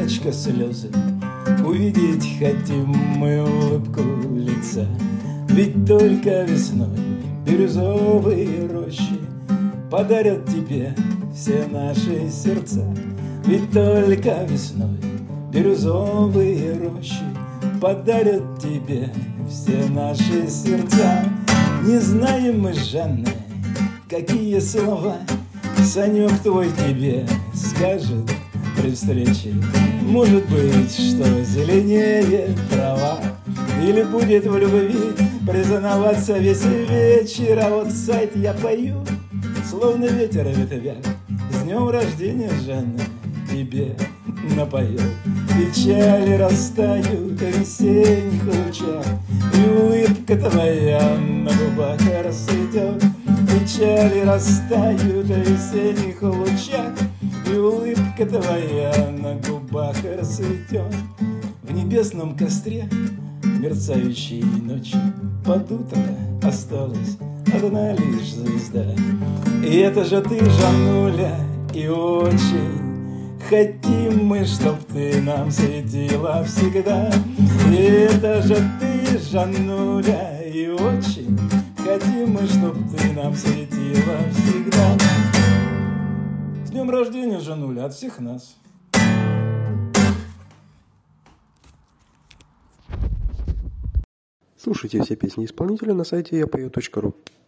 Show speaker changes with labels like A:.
A: девочка, слезы увидеть хотим мы улыбку лица. Ведь только весной бирюзовые рощи подарят тебе все наши сердца. Ведь только весной бирюзовые рощи подарят тебе все наши сердца. Не знаем мы с Жанной, какие слова Санек твой тебе скажет при встрече. Может быть, что зеленее трава, или будет в любви признаваться весь вечер. А вот сайт я пою, словно ветер в ветвях. С днем рождения, Жанна, тебе напою. Печали растают в весенних лучах, и улыбка твоя на губах расцветет. Печали растают в весенних лучах, и улыбка твоя на губах расцветет. В небесном костре мерцающей ночи под утро осталась одна лишь звезда. И это же ты, Жаннуля, и очень хотим мы, чтоб ты нам светила всегда. И это же ты, Жаннуля, и очень хотим мы, чтоб ты нам светила всегда. С днем рождения, Жаннуля, от всех нас.
B: Слушайте все песни исполнителя на сайте yapою.ru.